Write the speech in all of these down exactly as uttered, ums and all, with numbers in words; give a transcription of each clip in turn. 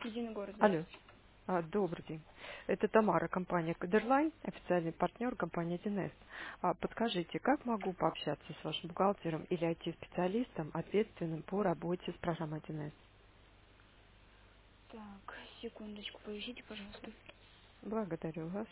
Единый город, Алло. здравствуйте. А, добрый день. Это Тамара, компания Кодерлайн, официальный партнер компании один эс. А, подскажите, как могу пообщаться с вашим бухгалтером или ай ти-специалистом, ответственным по работе с программой один эс? Так, секундочку, поищите, пожалуйста. Благодарю вас.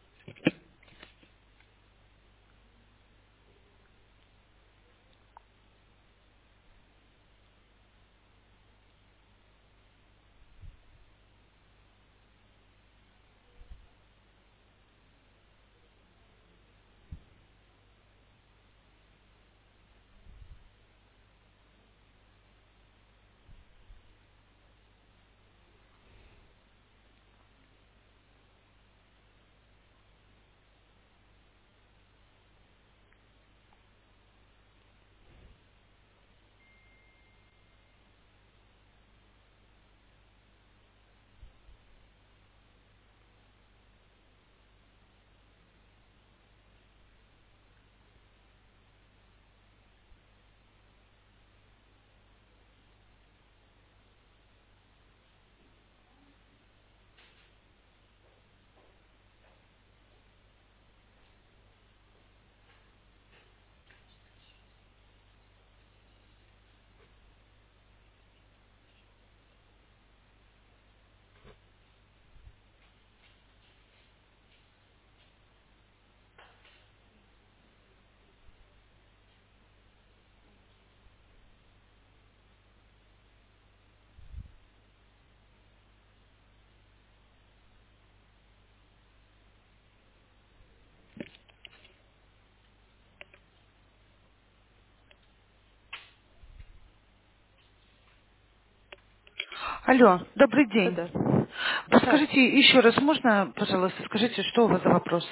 Алло, добрый день. Да-да. Да. Подскажите еще раз, можно, пожалуйста, скажите, что у вас за вопрос?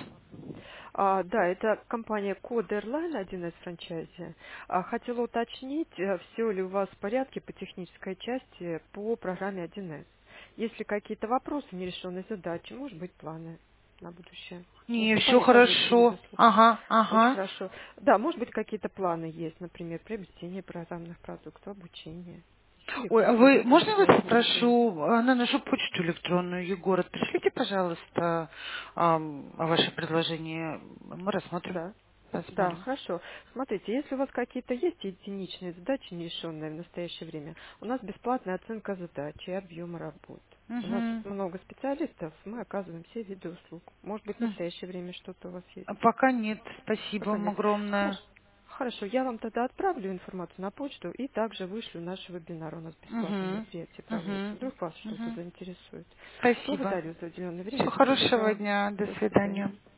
А, да, это компания Кодерлайн, один из франчайзи. А, хотела уточнить, все ли у вас в порядке по технической части по программе один эс. Если какие-то вопросы, нерешенные задачи, может быть, планы на будущее. Не, все Выступали также все виды хорошо. услуг. Ага, Очень ага. хорошо. Да, может быть, какие-то планы есть, например, приобретение программных продуктов, обучение или Ой, а какие-то вы, другие можно я вас связанные вопросы. попрошу а, на нашу почту электронную, Егор, пришлите, пожалуйста, ам, ваше предложение. Мы рассмотрим, Да. Да, посмотрим. хорошо. Смотрите, если у вас какие-то есть единичные задачи, нерешенные в настоящее время, у нас бесплатная оценка задач и объема работ. У нас Угу. много специалистов, мы оказываем все виды услуг. Может быть, в настоящее время что-то у вас есть? Пока нет, спасибо Пока вам нет. огромное. Хорошо. Хорошо, я вам тогда отправлю информацию на почту и также вышлю наш вебинар. У нас бесплатное Угу. мероприятие проводится. Угу. Вдруг вас что-то Угу. заинтересует. Спасибо. Благодарю за уделенное время. Всего Всего хорошего доброго. дня. До До свидания. свидания.